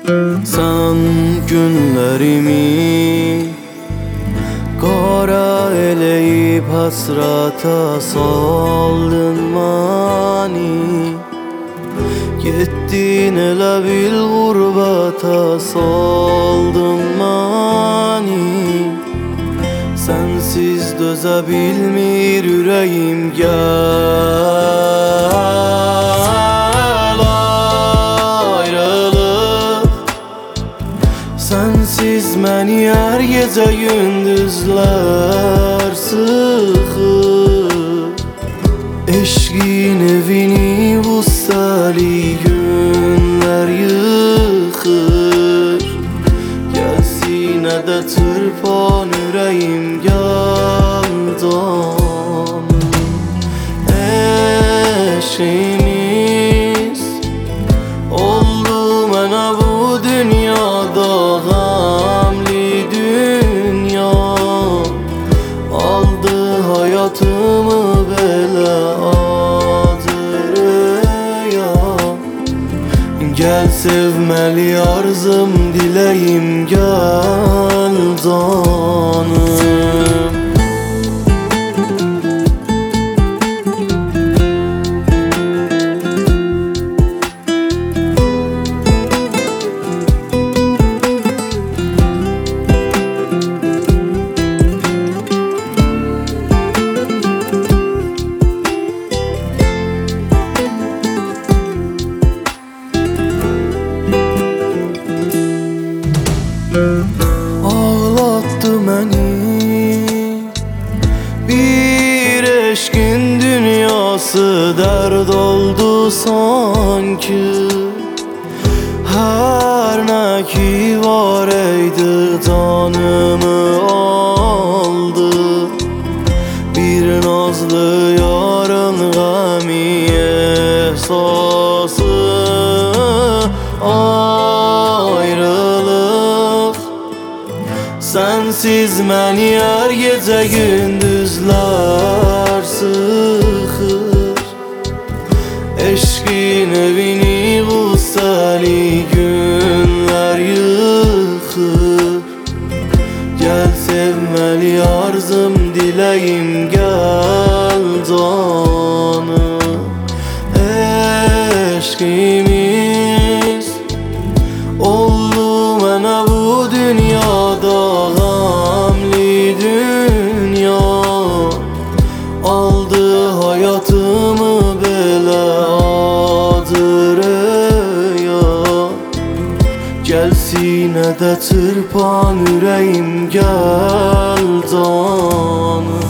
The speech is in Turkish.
Sen günlerimi kara eleyip hasrata saldın mani. Gittin elə bil gurbata saldın mani. Sensiz döze bilmir yüreğim, gel ayrılık. Sensiz məni her gece gündüzler sıxır. Eşqin evini bu sali günler yıxır. Gəlsinə də çırpan ürəyim, gəldan. Eşqimiz oldu mənə bu dünyada gamli dünya. Aldı hayatımı belə acırıya. Gel sevmeli arzım dileyim, gel canım. Ağlattı məni bir eşkin dünyası, derd oldu sanki. Her ne ki var eydi canımı aldı. Bir nazlı yarın gami ehsası, ayrılık. Sensiz məni her gece gündüzler sıxır. Eşqin evini bu sali günler yıxır. Gel sevmeli arzım dileyim, gel canım. Eşqimiz oldu mənə bu dünyada gamli dünya. Aldı hayatımı belə acırıya. Gəlsinə də çırpan ürəyim, gel canım.